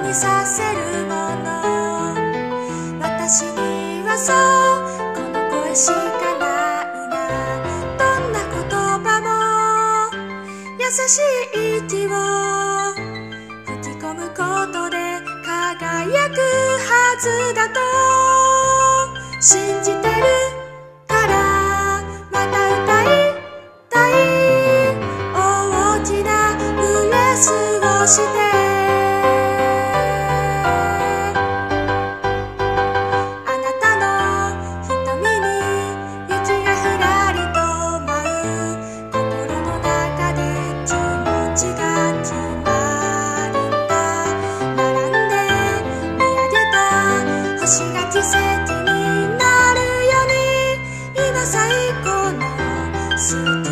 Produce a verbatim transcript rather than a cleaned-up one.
びさせるもの。私にはそうこの声しかないな。どんな言葉も優しい息を吹き込むことで輝くはずだと信じてるからまた歌いたい。大きなブレスをしてあなたの瞳に雪がふらりと舞う。心の中で気持ちが決まるんだ。並んで見上げた星が奇跡になるように今最高の好き